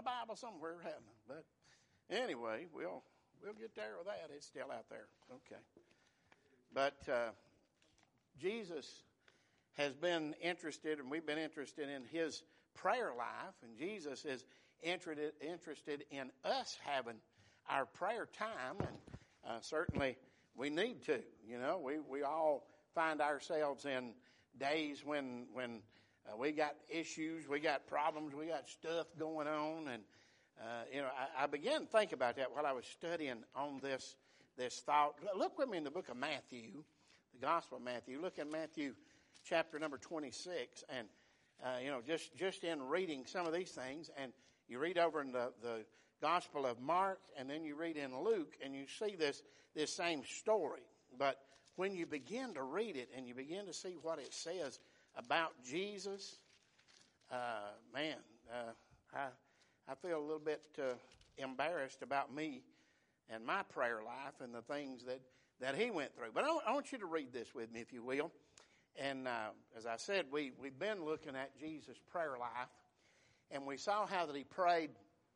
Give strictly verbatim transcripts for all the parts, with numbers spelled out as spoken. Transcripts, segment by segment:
Bible somewhere, haven't I? But anyway, we'll we'll get there with that. It's still out there. Okay. But uh, Jesus has been interested, and we've been interested in his prayer life, and Jesus is interested interested in us having our prayer time, and uh, certainly we need to. You know, we we all find ourselves in days when when uh, we got issues, we got problems, we got stuff going on, and uh, you know, I, I began to think about that while I was studying on this this thought. Look with me in the book of Matthew, the Gospel of Matthew. Look in Matthew chapter number twenty-six, and uh, you know, just just in reading some of these things, and you read over in the the Gospel of Mark, and then you read in Luke, and you see this this same story, but when you begin to read it and you begin to see what it says about Jesus, uh, man, uh, I I feel a little bit uh, embarrassed about me and my prayer life and the things that, that he went through. But I, I want you to read this with me, if you will. And uh, as I said, we, we've been looking at Jesus' prayer life, and we saw how that he prayed,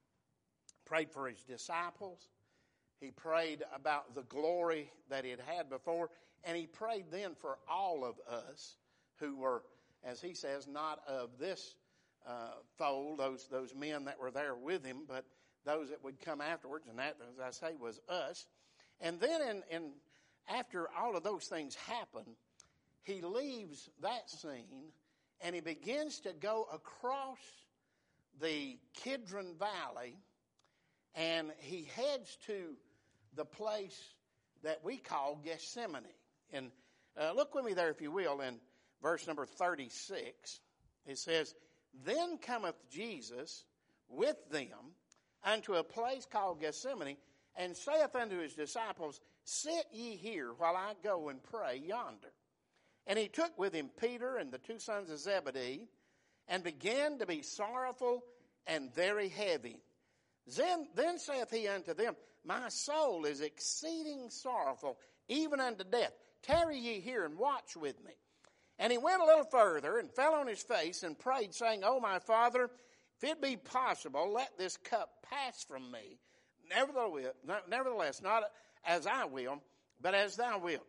prayed for his disciples. He prayed about the glory that he had had before, and he prayed then for all of us who were, as he says, not of this uh, fold, those those men that were there with him, but those that would come afterwards, and that, as I say, was us. And then in, in after all of those things happen, he leaves that scene, and he begins to go across the Kidron Valley, and he heads to the place that we call Gethsemane. And uh, look with me there, if you will, in verse number thirty-six. It says, "Then cometh Jesus with them unto a place called Gethsemane, and saith unto his disciples, Sit ye here while I go and pray yonder. And he took with him Peter and the two sons of Zebedee, and began to be sorrowful and very heavy. Then, then saith he unto them, My soul is exceeding sorrowful, even unto death. Tarry ye here and watch with me. And he went a little further and fell on his face and prayed, saying, O my Father, if it be possible, let this cup pass from me. Nevertheless, nevertheless, not as I will, but as thou wilt.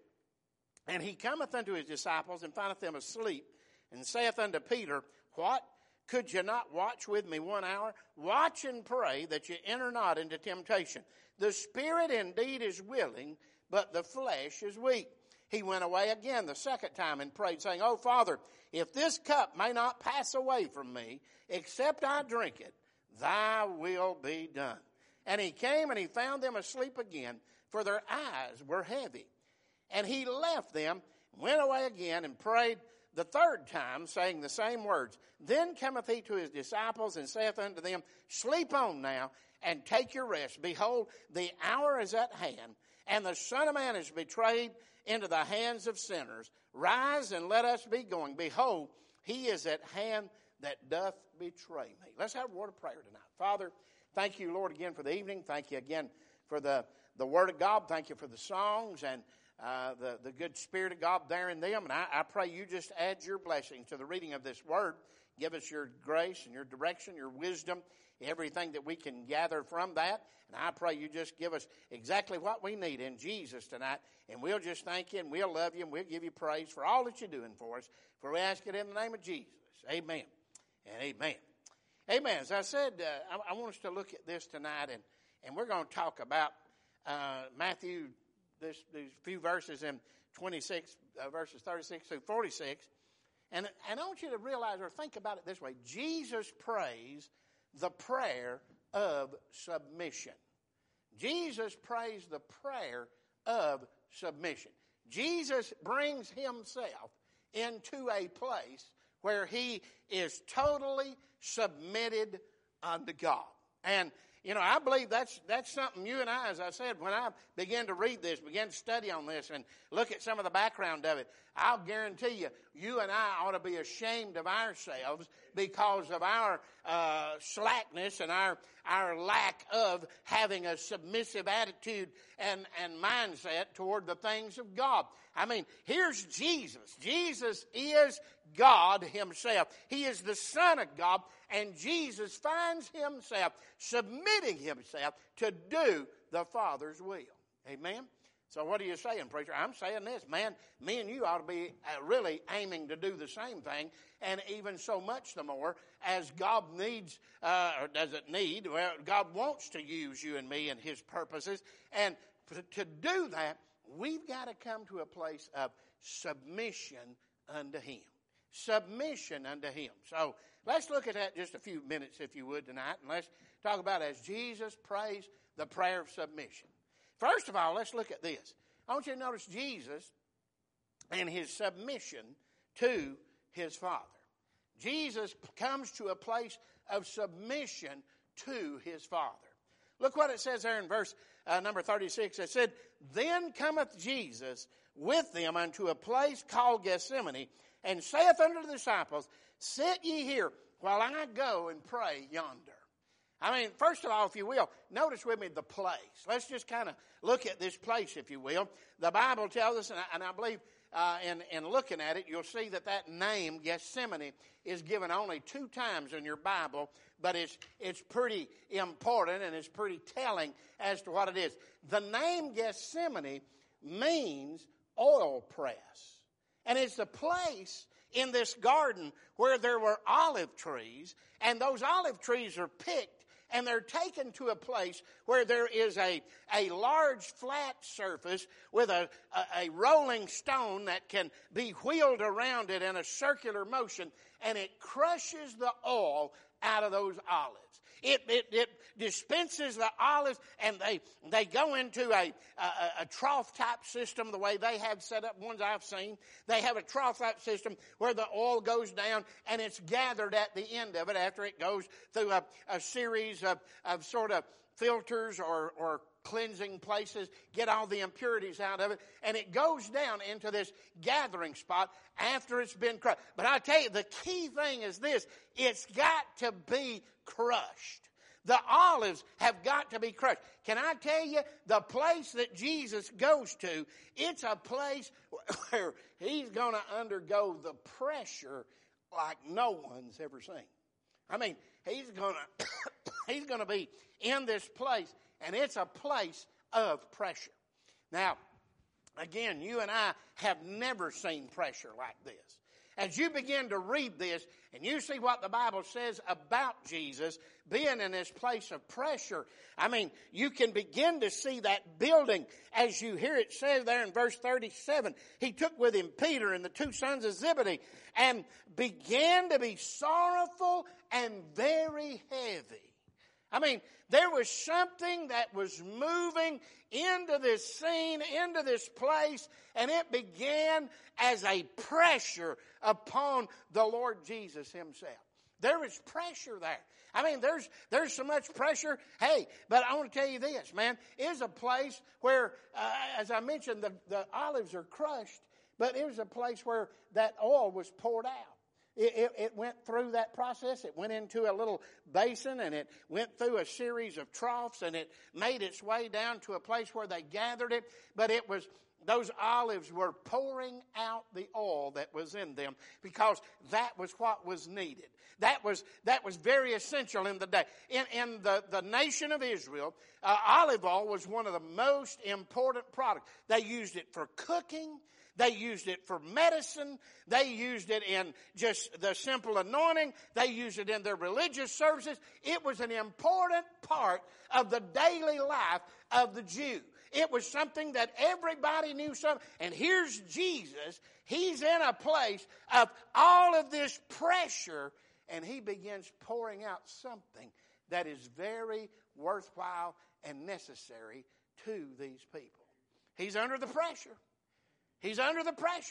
And he cometh unto his disciples and findeth them asleep, and saith unto Peter, What? Could you not watch with me one hour? Watch and pray that you enter not into temptation. The spirit indeed is willing, but the flesh is weak. He went away again the second time and prayed, saying, O Father, if this cup may not pass away from me, except I drink it, thy will be done. And he came and he found them asleep again, for their eyes were heavy. And he left them, went away again, and prayed the third time, saying the same words. Then cometh he to his disciples, and saith unto them, Sleep on now, and take your rest. Behold, the hour is at hand, and the Son of Man is betrayed into the hands of sinners. Rise, and let us be going. Behold, he is at hand that doth betray me. Let's have a word of prayer tonight. Father, thank you, Lord, again for the evening. Thank you again for the, the Word of God. Thank you for the songs and Uh, the, the good Spirit of God there in them. And I, I pray you just add your blessing to the reading of this word. Give us your grace and your direction, your wisdom, everything that we can gather from that. And I pray you just give us exactly what we need in Jesus tonight. And we'll just thank you and we'll love you and we'll give you praise for all that you're doing for us. For we ask it in the name of Jesus. Amen and amen. Amen. As I said, uh, I, I want us to look at this tonight, and, and we're going to talk about uh, Matthew This, these few verses in twenty-six, uh, verses thirty-six through forty-six. And, and I want you to realize or think about it this way. Jesus prays the prayer of submission. Jesus prays the prayer of submission. Jesus brings himself into a place where he is totally submitted unto God. And, You know, I believe that's that's something you and I, as I said, when I began to read this, began to study on this and look at some of the background of it, I'll guarantee you, you and I ought to be ashamed of ourselves because of our uh, slackness and our our lack of having a submissive attitude and, and mindset toward the things of God. I mean, here's Jesus. Jesus is God himself. He is the Son of God, and Jesus finds himself submitting himself to do the Father's will. Amen? So what are you saying, preacher? I'm saying this, man, me and you ought to be uh, really aiming to do the same thing, and even so much the more as God needs, uh, or doesn't need, well, God wants to use you and me in his purposes, and to do that, we've got to come to a place of submission unto him. Submission unto him. So let's look at that just a few minutes, if you would, tonight, and let's talk about as Jesus prays the prayer of submission. First of all, let's look at this. I want you to notice Jesus and his submission to his Father. Jesus comes to a place of submission to his Father. Look what it says there in verse uh, number thirty-six. It said, Then cometh Jesus with them unto a place called Gethsemane, and saith unto the disciples, Sit ye here while I go and pray yonder. I mean, first of all, if you will, notice with me the place. Let's just kind of look at this place, if you will. The Bible tells us, and I, and I believe uh, in, in looking at it, you'll see that that name, Gethsemane, is given only two times in your Bible, but it's, it's pretty important and it's pretty telling as to what it is. The name Gethsemane means oil press. And it's the place in this garden where there were olive trees, and those olive trees are picked, and they're taken to a place where there is a, a large flat surface with a, a, a rolling stone that can be wheeled around it in a circular motion, and it crushes the oil out of those olives. It, it, it dispenses the olives, and they they go into a, a, a trough-type system, the way they have set up, ones I've seen. They have a trough-type system where the oil goes down, and it's gathered at the end of it after it goes through a, a series of, of sort of filters or, or cleansing places, get all the impurities out of it, and it goes down into this gathering spot after it's been crushed. But I tell you, the key thing is this: it's got to be crushed. The olives have got to be crushed. Can I tell you, the place that Jesus goes to, it's a place where he's going to undergo the pressure like no one's ever seen. I mean, he's going to he's going to be in this place, and it's a place of pressure. Now, again, you and I have never seen pressure like this. As you begin to read this and you see what the Bible says about Jesus being in this place of pressure, I mean, you can begin to see that building as you hear it says there in verse thirty-seven. He took with him Peter and the two sons of Zebedee and began to be sorrowful and very heavy. I mean, there was something that was moving into this scene, into this place, and it began as a pressure upon the Lord Jesus himself. There was pressure there. I mean, there's there's so much pressure. Hey, but I want to tell you this, man. It is a place where, uh, as I mentioned, the, the olives are crushed, but it was a place where that oil was poured out. It, it, it went through that process. It went into a little basin, and it went through a series of troughs, and it made its way down to a place where they gathered it. But it was, those olives were pouring out the oil that was in them because that was what was needed. That was that was very essential in the day. In, in the, the nation of Israel, uh, olive oil was one of the most important products. They used it for cooking. They used it for medicine. They used it in just the simple anointing. They used it in their religious services. It was an important part of the daily life of the Jew. It was something that everybody knew something. And here's Jesus. He's in a place of all of this pressure, and he begins pouring out something that is very worthwhile and necessary to these people. He's under the pressure. He's under the pressure.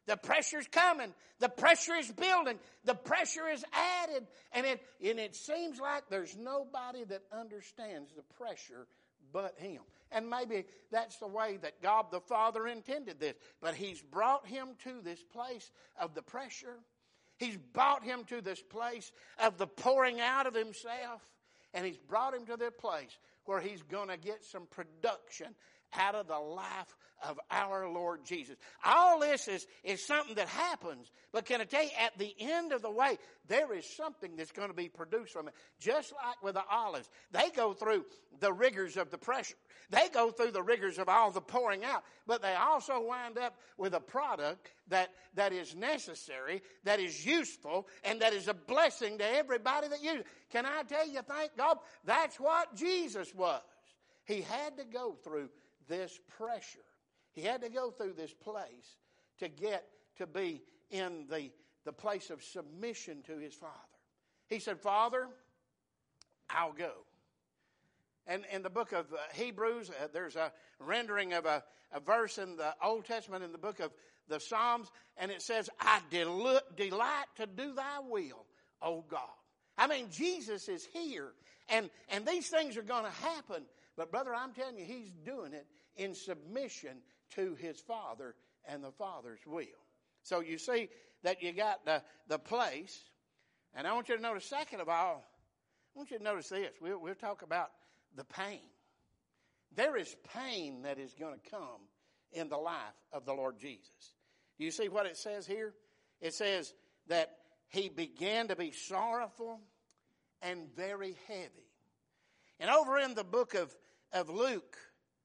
The pressure's coming. The pressure is building. The pressure is added. And it, and it seems like there's nobody that understands the pressure but him. And maybe that's the way that God the Father intended this. But he's brought him to this place of the pressure. He's brought him to this place of the pouring out of himself. And he's brought him to the place where he's going to get some production out of the life of our Lord Jesus. All this is, is something that happens. But can I tell you, at the end of the way, there is something that's going to be produced from it. Just like with the olives. They go through the rigors of the pressure. They go through the rigors of all the pouring out. But they also wind up with a product that, that is necessary, that is useful, and that is a blessing to everybody that uses it. Can I tell you, thank God, that's what Jesus was. He had to go through this pressure. He had to go through this place to get to be in the, the place of submission to his Father. He said, Father, I'll go. And in the book of Hebrews, uh, there's a rendering of a, a verse in the Old Testament in the book of the Psalms, and it says, I del- delight to do thy will, O God. I mean, Jesus is here, and, and these things are going to happen. But, brother, I'm telling you, he's doing it in submission to his Father and the Father's will. So you see that you got the, the place. And I want you to notice, second of all, I want you to notice this. We'll, we'll talk about the pain. There is pain that is going to come in the life of the Lord Jesus. Do you see what it says here? It says that he began to be sorrowful and very heavy. And over in the book of, of Luke,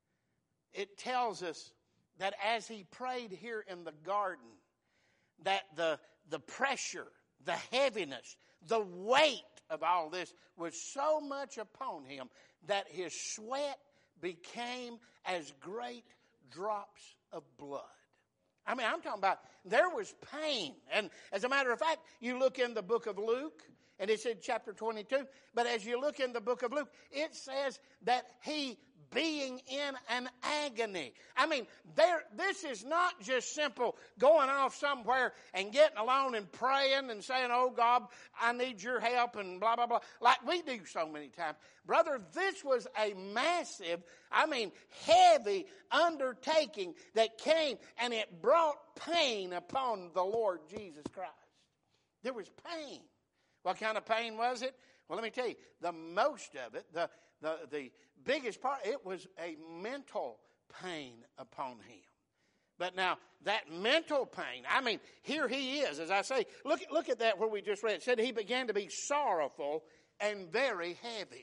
it tells us that as he prayed here in the garden, that the, the pressure, the heaviness, the weight of all this was so much upon him that his sweat became as great drops of blood. I mean, I'm talking about there was pain. And as a matter of fact, you look in the book of Luke, and it's in chapter twenty-two. But as you look in the book of Luke, it says that he being in an agony. I mean, there. This is not just simple going off somewhere and getting alone and praying and saying, oh, God, I need your help and blah, blah, blah, like we do so many times. Brother, this was a massive, I mean, heavy undertaking that came, and it brought pain upon the Lord Jesus Christ. There was pain. What kind of pain was it? Well, let me tell you, the most of it, the, the, the biggest part, it was a mental pain upon him. But now, that mental pain, I mean, here he is, as I say, look, look at that where we just read. It said he began to be sorrowful and very heavy.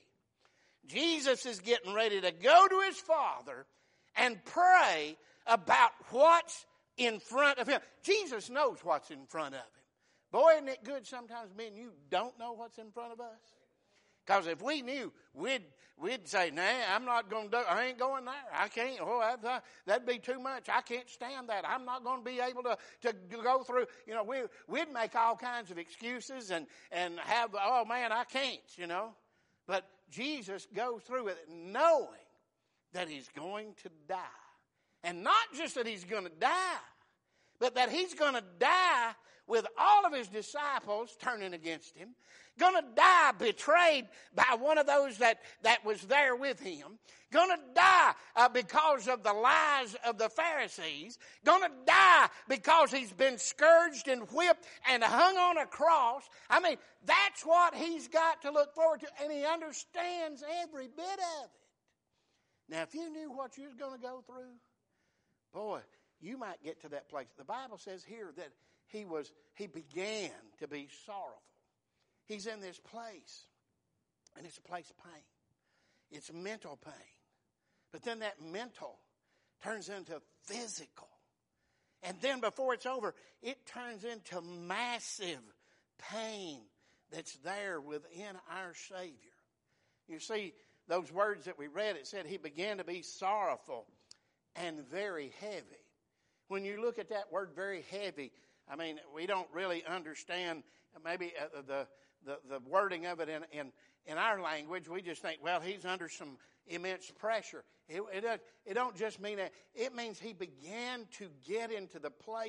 Jesus is getting ready to go to his Father and pray about what's in front of him. Jesus knows what's in front of him. Boy, isn't it good sometimes me and you don't know what's in front of us? Because if we knew, we'd we'd say, nah, I'm not going to do I ain't going there. I can't. Oh, that'd, that'd be too much. I can't stand that. I'm not going to be able to, to go through. You know, we, we'd make all kinds of excuses and, and have, oh, man, I can't, you know. But Jesus goes through it knowing that he's going to die. And not just that he's going to die, but that he's going to die with all of his disciples turning against him, going to die betrayed by one of those that, that was there with him, going to die uh, because of the lies of the Pharisees, going to die because he's been scourged and whipped and hung on a cross. I mean, that's what he's got to look forward to, and he understands every bit of it. Now, if you knew what you was going to go through, boy, you might get to that place. The Bible says here that he was, he began to be sorrowful. He's in this place, and it's a place of pain. It's mental pain. But then that mental turns into physical. And then before it's over, it turns into massive pain that's there within our Savior. You see, those words that we read, it said he began to be sorrowful and very heavy. When you look at that word very heavy, I mean, we don't really understand maybe uh, the, the the wording of it in, in, in our language. We just think, well, he's under some immense pressure. It, it, it don't just mean that. It means he began to get into the place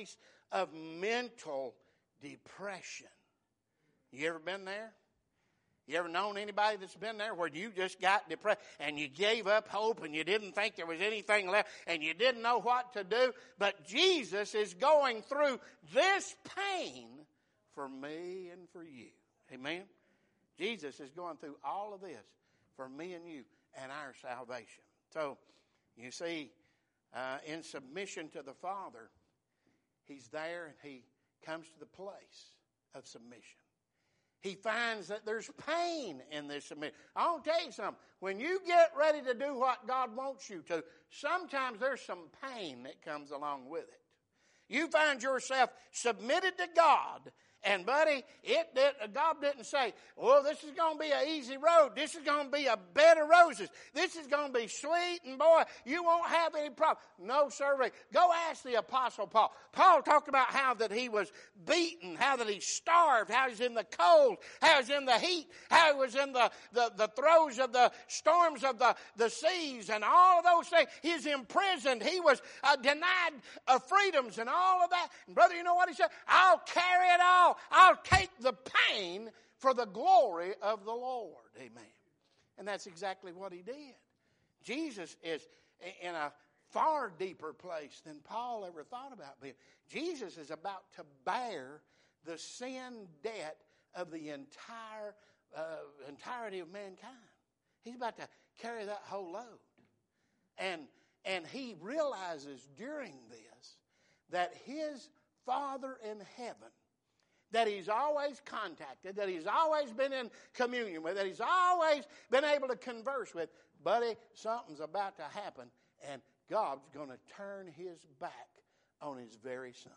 of mental depression. You ever been there? You ever known anybody that's been there where you just got depressed and you gave up hope and you didn't think there was anything left and you didn't know what to do? But Jesus is going through this pain for me and for you. Amen? Jesus is going through all of this for me and you and our salvation. So, you see, uh, in submission to the Father, He's there and He comes to the place of submission. He finds that there's pain in this submission. I want to tell you something. When you get ready to do what God wants you to, sometimes there's some pain that comes along with it. You find yourself submitted to God. And, buddy, it did, God didn't say, well, this is going to be an easy road. This is going to be a bed of roses. This is going to be sweet, and, boy, you won't have any problem. No, sir. Go ask the Apostle Paul. Paul talked about how that he was beaten, how that he starved, how he was in the cold, how he was in the heat, how he was in the, the, the throes of the storms of the, the seas, and all of those things. He was imprisoned. He was uh, denied uh, freedoms and all of that. And, brother, you know what he said? I'll carry it all. I'll take the pain for the glory of the Lord. Amen. And that's exactly what he did. Jesus is in a far deeper place than Paul ever thought about being. Jesus is about to bear the sin debt of the entire uh, entirety of mankind. He's about to carry that whole load. And, and he realizes during this that his Father in heaven, that he's always contacted, that he's always been in communion with, that he's always been able to converse with, buddy, something's about to happen, and God's going to turn his back on his very son.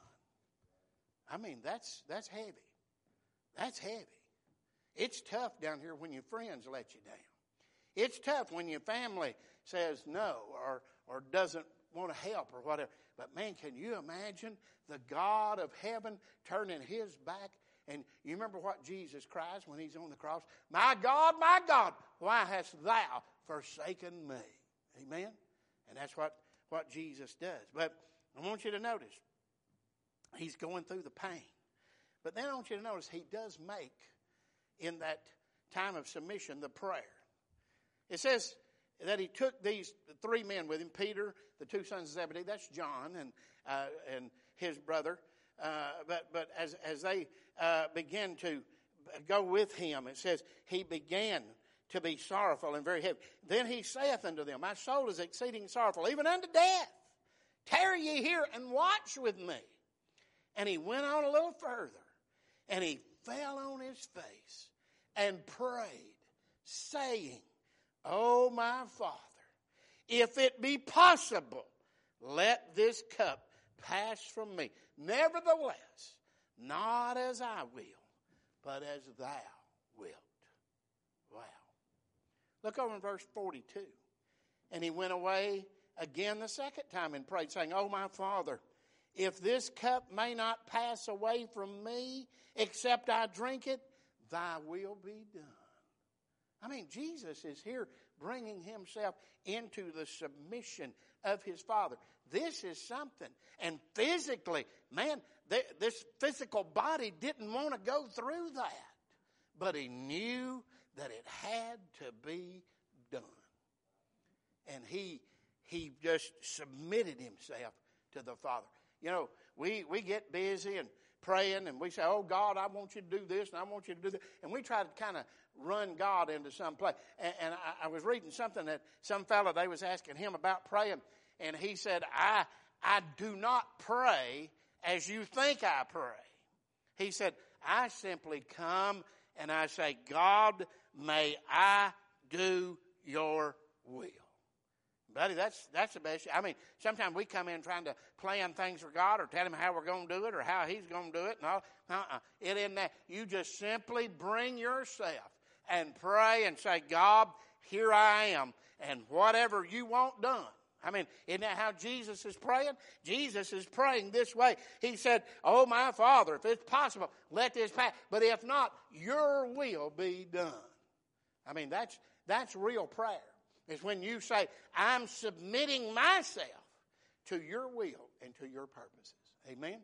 I mean, that's that's heavy. That's heavy. It's tough down here when your friends let you down. It's tough when your family says no or or doesn't want to help or whatever. But man, can you imagine the God of heaven turning his back? And you remember what Jesus cries when he's on the cross? My God, my God, why hast thou forsaken me? Amen? And that's what, what Jesus does. But I want you to notice, he's going through the pain. But then I want you to notice he does make, in that time of submission, the prayer. It says that he took these three men with him, Peter, the two sons of Zebedee, that's John and uh, and his brother. Uh, but but as as they uh, began to go with him, it says he began to be sorrowful and very heavy. Then he saith unto them, my soul is exceeding sorrowful, even unto death. Tarry ye here and watch with me. And he went on a little further, and he fell on his face and prayed, saying, O my Father, if it be possible, let this cup pass from me. Nevertheless, not as I will, but as thou wilt. Wow. Look over in verse forty-two. And he went away again the second time and prayed, saying, O my Father, if this cup may not pass away from me, except I drink it, thy will be done. I mean, Jesus is here bringing himself into the submission of his Father. This is something. And physically, man, th- this physical body didn't want to go through that. But he knew that it had to be done. And he he just submitted himself to the Father. You know, we, we get busy and praying and we say, oh, God, I want you to do this and I want you to do that. And we try to kind of run God into some place. And, and I, I was reading something that some fellow, they was asking him about praying. And he said, I, I do not pray as you think I pray. He said, I simply come and I say, God, may I do your will. Buddy, that's that's the best. I mean, sometimes we come in trying to plan things for God or tell him how we're going to do it or how he's going to do it. No, uh-uh. It isn't that. You just simply bring yourself and pray and say, God, here I am, and whatever you want done. I mean, isn't that how Jesus is praying? Jesus is praying this way. He said, oh, my Father, if it's possible, let this pass. But if not, your will be done. I mean, that's that's real prayer. It's when you say, I'm submitting myself to your will and to your purposes. Amen?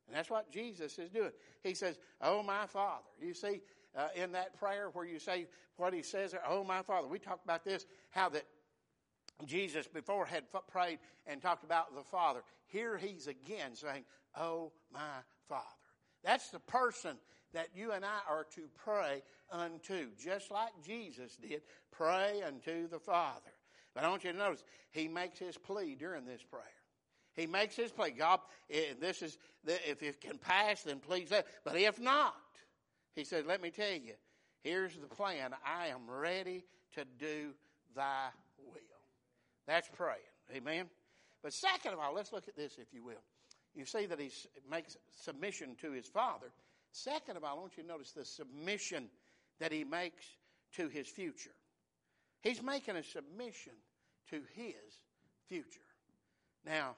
And that's what Jesus is doing. He says, oh, my Father. You see, uh, in that prayer where you say what he says there, oh, my Father. We talked about this, how that Jesus before had prayed and talked about the Father. Here he's again saying, oh, my Father. That's the person that you and I are to pray unto, just like Jesus did, pray unto the Father. But I want you to notice, he makes his plea during this prayer. He makes his plea. God, this is, if it can pass, then please let. But if not, he said, let me tell you, here's the plan. I am ready to do thy will. That's praying. Amen. But second of all, let's look at this, if you will. You see that he makes submission to his Father. Second of all, I want you to notice the submission that he makes to his future. He's making a submission to his future. Now,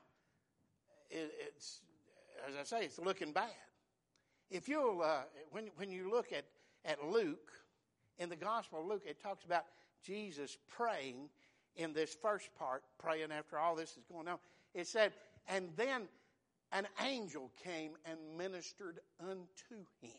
it, it's, as I say, it's looking bad. If you'll, uh, when, when you look at, at Luke, in the Gospel of Luke, it talks about Jesus praying in this first part, praying after all this is going on. It said, and then an angel came and ministered unto him.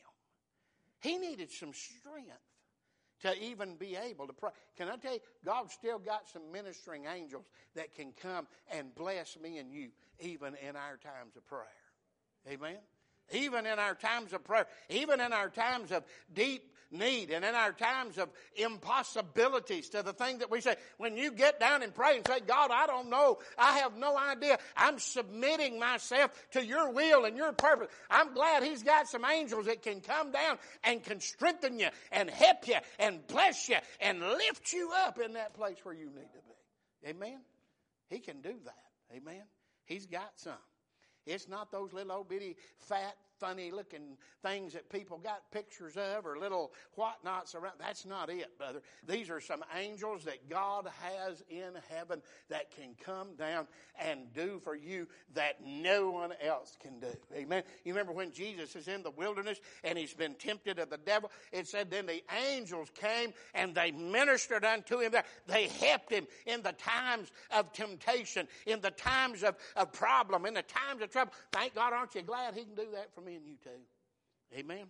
He needed some strength to even be able to pray. Can I tell you, God's still got some ministering angels that can come and bless me and you, even in our times of prayer. Amen? Even in our times of prayer, even in our times of deep need and in our times of impossibilities to the thing that we say, when you get down and pray and say, God, I don't know, I have no idea, I'm submitting myself to your will and your purpose. I'm glad he's got some angels that can come down and can strengthen you and help you and bless you and lift you up in that place where you need to be. Amen? He can do that. Amen? He's got some. It's not those little old bitty, fat, funny-looking things that people got pictures of or little whatnots around. That's not it, brother. These are some angels that God has in heaven that can come down and do for you that no one else can do. Amen? You remember when Jesus is in the wilderness and he's been tempted of the devil? It said then the angels came and they ministered unto him there. They helped him in the times of temptation, in the times of, of problem, in the times of trouble. Thank God, aren't you glad he can do that for me and you too? Amen?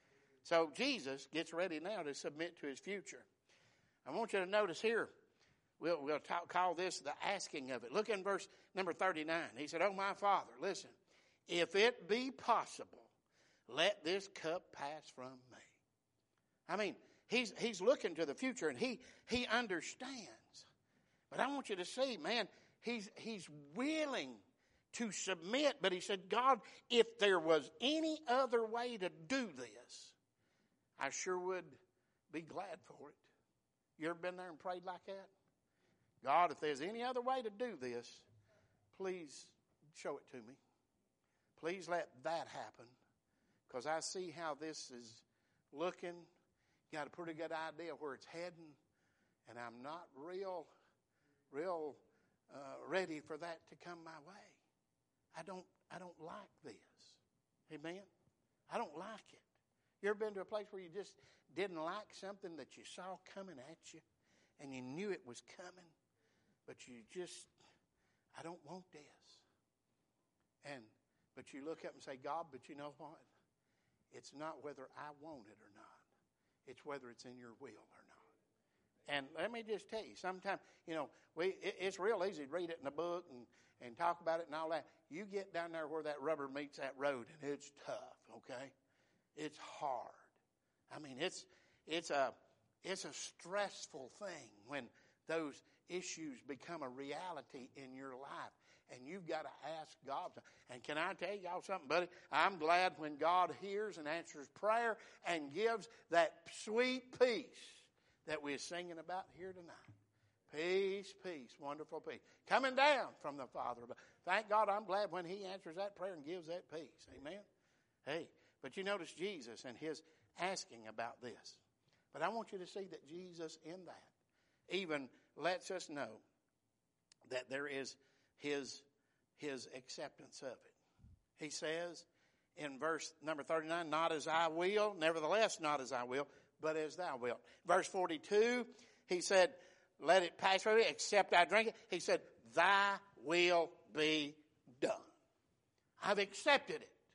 So Jesus gets ready now to submit to his future. I want you to notice here, we'll, we'll talk, call this the asking of it. Look in verse number thirty-nine. He said, oh, my Father, listen, if it be possible, let this cup pass from me. I mean, he's, he's looking to the future and he, he understands. But I want you to see, man, he's, he's willing to submit, but he said, God, if there was any other way to do this, I sure would be glad for it. You ever been there and prayed like that? God, if there's any other way to do this, please show it to me. Please let that happen, because I see how this is looking. Got a pretty good idea where it's heading, and I'm not real, real uh, ready for that to come my way. I don't I don't like this. Amen? I don't like it. You ever been to a place where you just didn't like something that you saw coming at you and you knew it was coming, but you just, I don't want this. And but you look up and say, God, but you know what? It's not whether I want it or not. It's whether it's in your will or not. And let me just tell you, sometimes, you know, we it, it's real easy to read it in a book and, and talk about it and all that. You get down there where that rubber meets that road, and it's tough, okay? It's hard. I mean, it's it's a it's a stressful thing when those issues become a reality in your life. And you've got to ask God. And can I tell y'all something, buddy? I'm glad when God hears and answers prayer and gives that sweet peace that we're singing about here tonight. Peace, peace, wonderful peace. Coming down from the Father. Thank God I'm glad when he answers that prayer and gives that peace. Amen? Hey, but you notice Jesus and his asking about this. But I want you to see that Jesus in that even lets us know that there is his, his acceptance of it. He says in verse number thirty-nine, not as I will, nevertheless not as I will, but as thou wilt. Verse forty-two, he said, let it pass from me, except I drink it. He said, thy will be done. I've accepted it.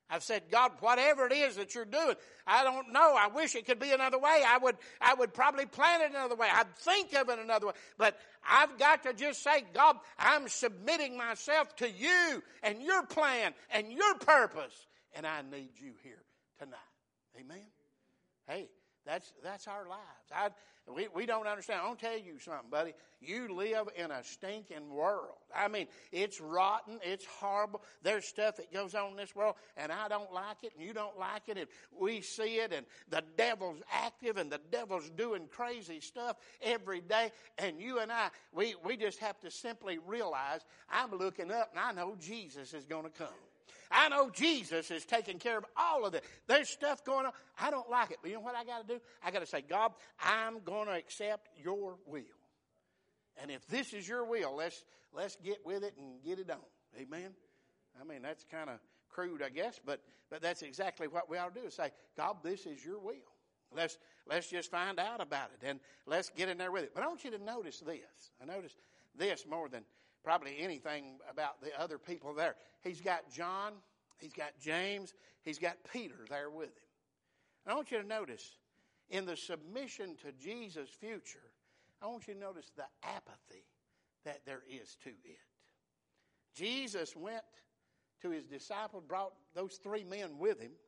I've said, God, whatever it is that you're doing, I don't know. I wish it could be another way. I would, I would probably plan it another way. I'd think of it another way. But I've got to just say, God, I'm submitting myself to you and your plan and your purpose. And I need you here tonight. Amen? Hey, that's that's our lives. I, we, we don't understand. I'll tell you something, buddy. You live in a stinking world. I mean, it's rotten. It's horrible. There's stuff that goes on in this world, and I don't like it, and you don't like it, and we see it, and the devil's active, and the devil's doing crazy stuff every day, and you and I, we, we just have to simply realize I'm looking up, and I know Jesus is going to come. I know Jesus is taking care of all of it. There's stuff going on. I don't like it. But you know what I got to do? I got to say, God, I'm going to accept your will. And if this is your will, let's let's get with it and get it on. Amen? I mean, that's kind of crude, I guess, but but that's exactly what we ought to do is say, God, this is your will. Let's let's just find out about it and let's get in there with it. But I want you to notice this. I notice this more than probably anything about the other people there. He's got John, he's got James, he's got Peter there with him. And I want you to notice, in the submission to Jesus' future, I want you to notice the apathy that there is to it. Jesus went to his disciples, brought those three men with him,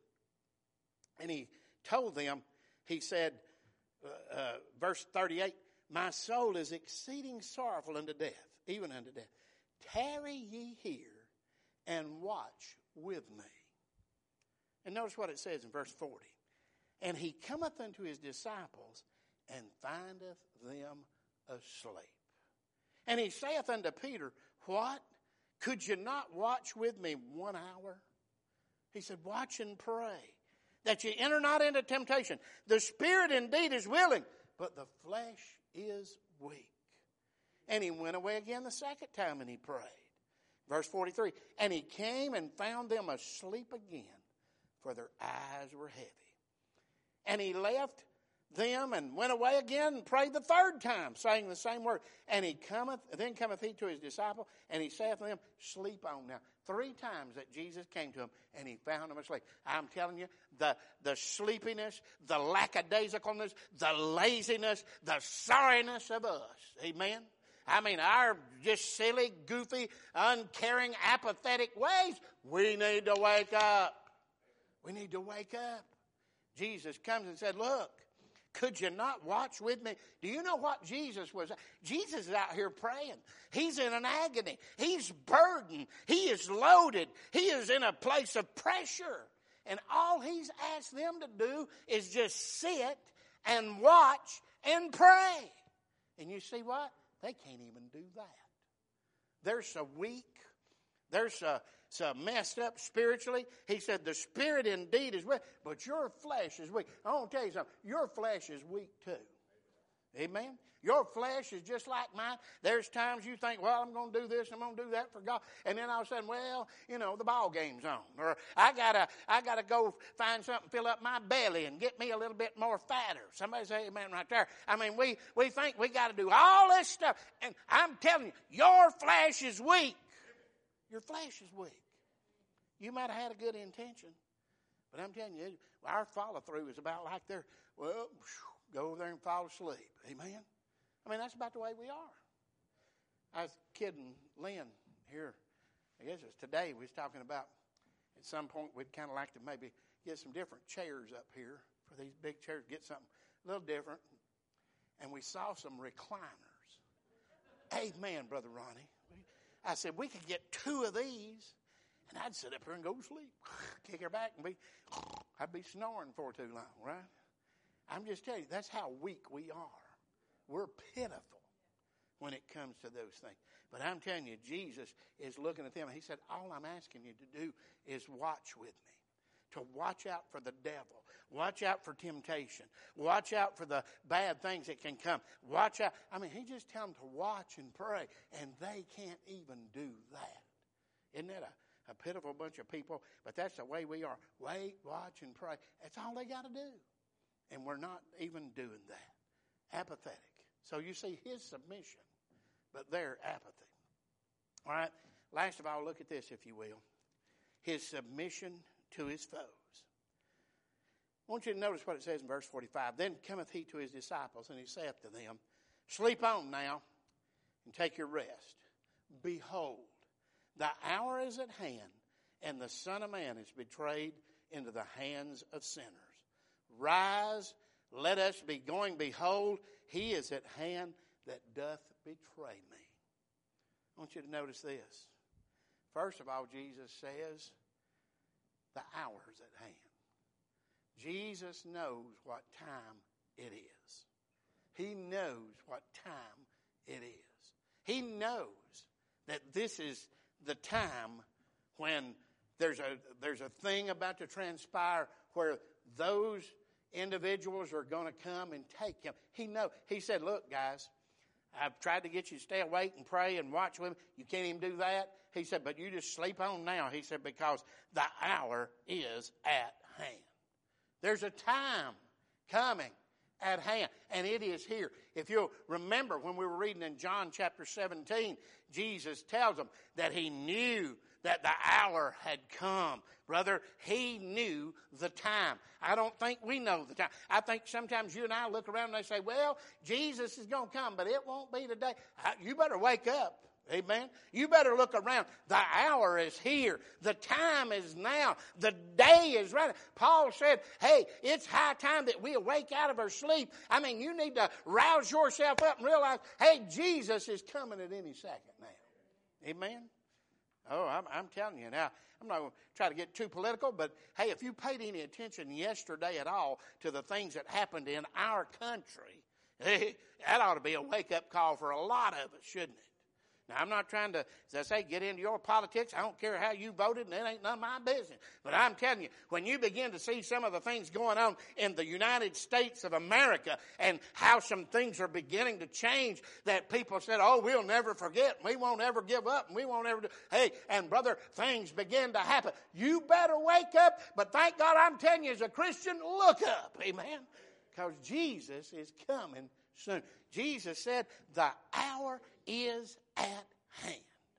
and he told them, he said, uh, uh, verse thirty-eight, my soul is exceeding sorrowful unto death, even unto death. Tarry ye here and watch with me. And notice what it says in verse forty. And he cometh unto his disciples and findeth them asleep. And he saith unto Peter, what? Could you not watch with me one hour? He said, watch and pray, that ye enter not into temptation. The spirit indeed is willing, but the flesh is weak. And he went away again the second time and he prayed. Verse forty-three, and he came and found them asleep again, for their eyes were heavy. And he left them and went away again and prayed the third time, saying the same word. And he cometh, then cometh he to his disciple, and he saith to them, sleep on. Now, three times that Jesus came to him, and he found them asleep. I'm telling you, the, the sleepiness, the lackadaisicalness, the laziness, the sorriness of us. Amen? I mean, our just silly, goofy, uncaring, apathetic ways. We need to wake up. We need to wake up. Jesus comes and said, look, could you not watch with me? Do you know what Jesus was? Jesus is out here praying. He's in an agony. He's burdened. He is loaded. He is in a place of pressure. And all he's asked them to do is just sit and watch and pray. And you see what? They can't even do that. They're so weak. They're so, so messed up spiritually. He said, the spirit indeed is weak, but your flesh is weak. I want to tell you something. Your flesh is weak too. Amen? Your flesh is just like mine. There's times you think, well, I'm going to do this, I'm going to do that for God. And then all of a sudden, well, you know, the ball game's on. Or I got to I gotta go find something, fill up my belly and get me a little bit more fatter. Somebody say amen right there. I mean, we, we think we got to do all this stuff. And I'm telling you, your flesh is weak. Your flesh is weak. You might have had a good intention, but I'm telling you, our follow-through is about like they're, well, whew, go over there and fall asleep. Amen? I mean, that's about the way we are. I was kidding Lynn here. I guess it was today we was talking about at some point we'd kind of like to maybe get some different chairs up here for these big chairs, get something a little different. And we saw some recliners. Amen, Brother Ronnie. I said, we could get two of these, and I'd sit up here and go to sleep. Kick her back and be, I'd be snoring for too long, right? I'm just telling you, that's how weak we are. We're pitiful when it comes to those things. But I'm telling you, Jesus is looking at them, and he said, all I'm asking you to do is watch with me. To watch out for the devil. Watch out for temptation. Watch out for the bad things that can come. Watch out. I mean, he just tells them to watch and pray, and they can't even do that. Isn't that a, a pitiful bunch of people? But that's the way we are. Wait, watch, and pray. That's all they got to do. And we're not even doing that. Apathetic. So you see his submission, but their apathy. All right. Last of all, look at this, if you will. His submission to his foes. I want you to notice what it says in verse forty-five. Then cometh he to his disciples, and he saith to them, Sleep on now, and take your rest. Behold, the hour is at hand, and the Son of Man is betrayed into the hands of sinners. Rise, let us be going. Behold, he is at hand that doth betray me. I want you to notice this. First of all, Jesus says, the hour is at hand. Jesus knows what time it is. He knows what time it is. He knows that this is the time when there's a, there's a thing about to transpire where those individuals are going to come and take him. He knows. He said, look, guys, I've tried to get you to stay awake and pray and watch with me. You can't even do that. He said, but you just sleep on now. He said, because the hour is at hand. There's a time coming at hand, and it is here. If you'll remember when we were reading in John chapter seventeen, Jesus tells them that he knew that the hour had come. Brother, he knew the time. I don't think we know the time. I think sometimes you and I look around and they say, well, Jesus is going to come, but it won't be today. You better wake up. Amen. You better look around. The hour is here. The time is now. The day is right. Paul said, hey, it's high time that we awake out of our sleep. I mean, you need to rouse yourself up and realize, hey, Jesus is coming at any second now. Amen. Oh, I'm, I'm telling you now, I'm not going to try to get too political, but hey, if you paid any attention yesterday at all to the things that happened in our country, hey, that ought to be a wake-up call for a lot of us, shouldn't it? Now, I'm not trying to, as I say, get into your politics. I don't care how you voted, and it ain't none of my business. But I'm telling you, when you begin to see some of the things going on in the United States of America and how some things are beginning to change that people said, oh, we'll never forget, and we won't ever give up, and we won't ever do. Hey, and brother, things begin to happen. You better wake up, but thank God I'm telling you as a Christian, look up. Amen? Because Jesus is coming soon. Jesus said, the hour is at hand.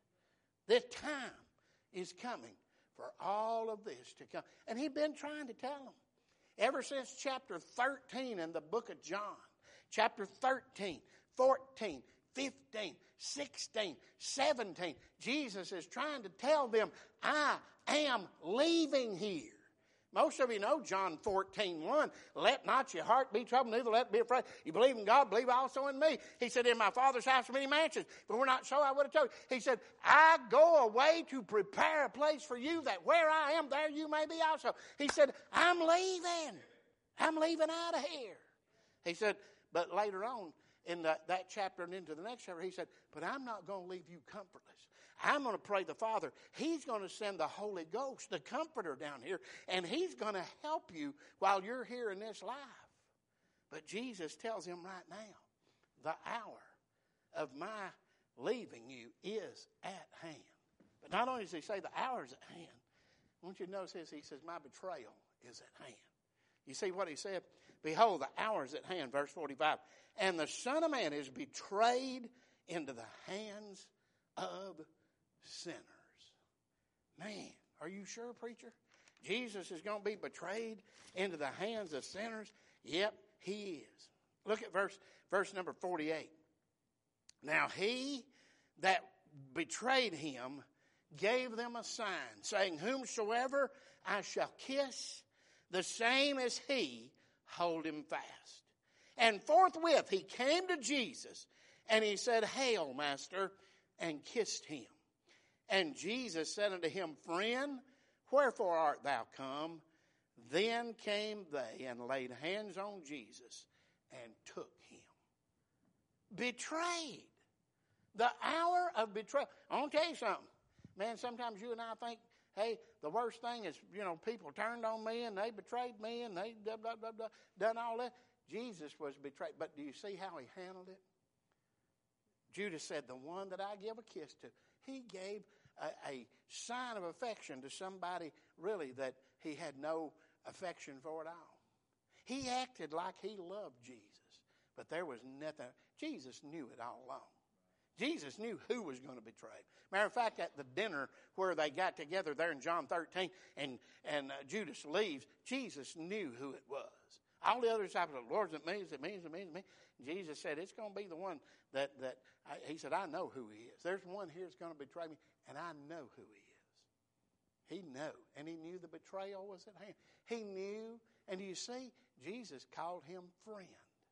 The time is coming for all of this to come. And he'd been trying to tell them. Ever since chapter thirteen in the book of John. Chapter thirteen, fourteen, fifteen, sixteen, seventeen. Jesus is trying to tell them, I am leaving here. Most of you know John fourteen one. Let not your heart be troubled, neither let it be afraid. You believe in God, believe also in me. He said, in my Father's house are many mansions. But we're not so, I would have told you. He said, I go away to prepare a place for you, that where I am, there you may be also. He said, I'm leaving. I'm leaving out of here. He said, but later on in the, that chapter and into the next chapter, he said, but I'm not going to leave you comfortless. I'm going to pray the Father. He's going to send the Holy Ghost, the Comforter, down here, and he's going to help you while you're here in this life. But Jesus tells him right now, the hour of my leaving you is at hand. But not only does he say the hour is at hand, I want you to notice this. He says, my betrayal is at hand. You see what he said? Behold, the hour is at hand, verse forty-five. And the Son of Man is betrayed into the hands of sinners. Man, are you sure, preacher? Jesus is going to be betrayed into the hands of sinners? Yep, he is. Look at verse, verse number forty-eight. Now he that betrayed him gave them a sign, saying, whomsoever I shall kiss, the same as he, hold him fast. And forthwith he came to Jesus, and he said, Hail, Master, and kissed him. And Jesus said unto him, Friend, wherefore art thou come? Then came they and laid hands on Jesus and took him. Betrayed. The hour of betrayal. I want to tell you something. Man, sometimes you and I think, hey, the worst thing is, you know, people turned on me and they betrayed me and they blah, blah, blah, blah, done all that. Jesus was betrayed. But do you see how he handled it? Judas said, the one that I give a kiss to. He gave a, a sign of affection to somebody really that he had no affection for at all. He acted like he loved Jesus. But there was nothing. Jesus knew it all along. Jesus knew who was going to betray him. Matter of fact, at the dinner where they got together there in John thirteen and, and uh, Judas leaves, Jesus knew who it was. All the other disciples said, Lord, is it me? Is it me? Is it me? Is it me? Jesus said, it's going to be the one that, that I, he said, I know who he is. There's one here that's going to betray me, and I know who he is. He knew, and he knew the betrayal was at hand. He knew, and you see, Jesus called him friend.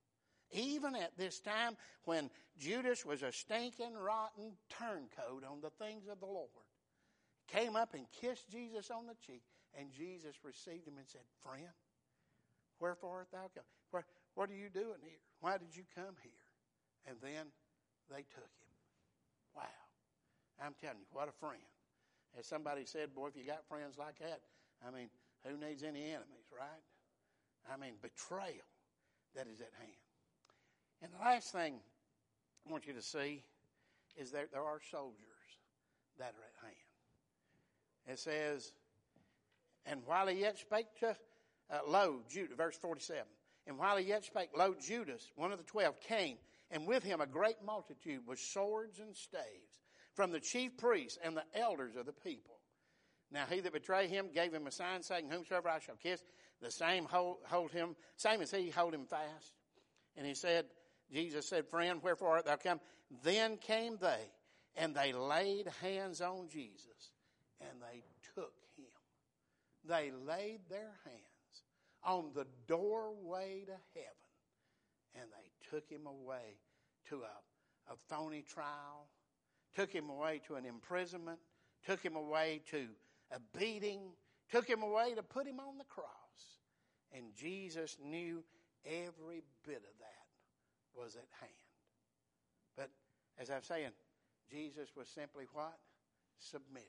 Even at this time when Judas was a stinking, rotten turncoat on the things of the Lord, came up and kissed Jesus on the cheek, and Jesus received him and said, friend, wherefore art thou come? What, what are you doing here? Why did you come here? And then they took him. Wow. I'm telling you, what a friend. As somebody said, boy, if you got friends like that, I mean, who needs any enemies, right? I mean, betrayal that is at hand. And the last thing I want you to see is that there are soldiers that are at hand. It says, and while he yet spake to, uh, lo, Judas, verse forty-seven, and while he yet spake, lo, Judas, one of the twelve, came, and with him a great multitude with swords and staves, from the chief priests and the elders of the people. Now he that betrayed him gave him a sign, saying, whomsoever I shall kiss, the same hold, hold him, same as he, hold him fast. And he said, Jesus said, friend, wherefore art thou come? Then came they, and they laid hands on Jesus, and they took him. They laid their hands on the doorway to heaven, and they took him away to a, a phony trial, took him away to an imprisonment, took him away to a beating, took him away to put him on the cross. And Jesus knew every bit of that was at hand. But as I'm saying, Jesus was simply what? Submitted.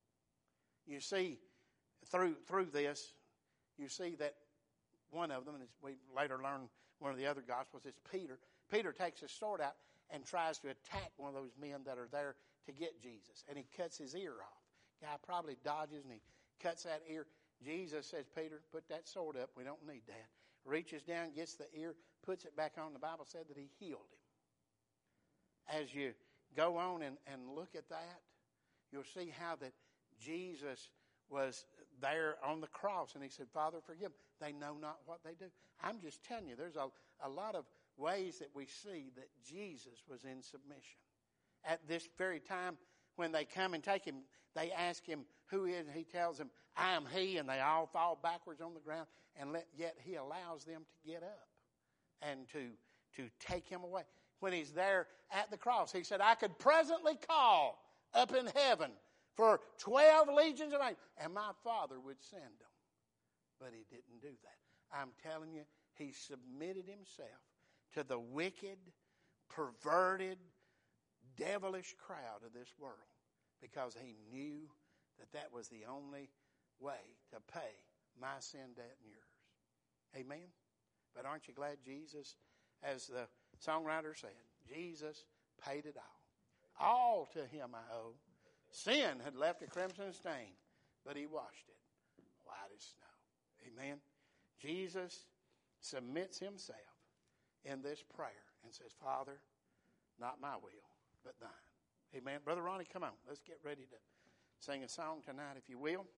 You see, through through this, you see that one of them, and we later learn one of the other Gospels, is Peter. Peter takes his sword out and tries to attack one of those men that are there to get Jesus. And he cuts his ear off. Guy probably dodges and he cuts that ear. Jesus says, Peter, put that sword up. We don't need that. Reaches down, gets the ear, puts it back on. The Bible said that he healed him. As you go on and, and look at that, you'll see how that Jesus was there on the cross. And he said, Father, forgive them. They know not what they do. I'm just telling you, there's a, a lot of ways that we see that Jesus was in submission. At this very time, when they come and take him, they ask him who he is, and he tells them, I am he, and they all fall backwards on the ground, and let, yet he allows them to get up and to, to take him away. When he's there at the cross, he said, I could presently call up in heaven for twelve legions of angels, and my Father would send them. But he didn't do that. I'm telling you, he submitted himself to the wicked, perverted, devilish crowd of this world because he knew that that was the only way to pay my sin debt and yours. Amen? But aren't you glad Jesus, as the songwriter said, Jesus paid it all. All to him I owe. Sin had left a crimson stain, but he washed it white as snow. Amen? Jesus submits himself in this prayer and says, Father, not my will, but thine. Amen. Brother Ronnie, come on. Let's get ready to sing a song tonight, if you will.